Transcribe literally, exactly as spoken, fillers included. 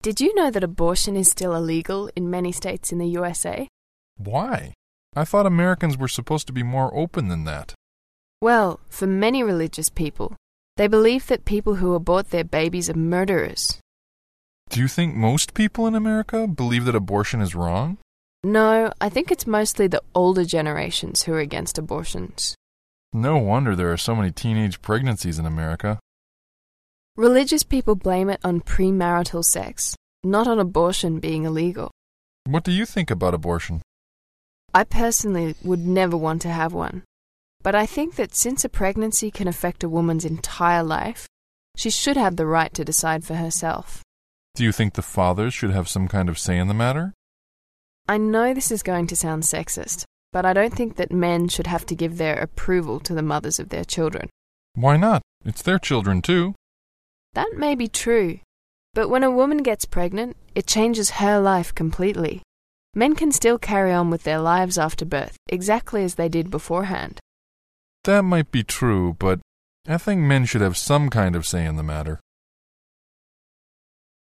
Did you know that abortion is still illegal in many states in the U S A? Why? I thought Americans were supposed to be more open than that. Well, for many religious people, they believe that people who abort their babies are murderers. Do you think most people in America believe that abortion is wrong? No, I think it's mostly the older generations who are against abortions. No wonder there are so many teenage pregnancies in America. Religious people blame it on premarital sex, not on abortion being illegal. What do you think about abortion? I personally would never want to have one. But I think that since a pregnancy can affect a woman's entire life, she should have the right to decide for herself. Do you think the fathers should have some kind of say in the matter? I know this is going to sound sexist, but I don't think that men should have to give their approval to the mothers of their children. Why not? It's their children too. That may be true, but when a woman gets pregnant, it changes her life completely. Men can still carry on with their lives after birth, exactly as they did beforehand. That might be true, but I think men should have some kind of say in the matter.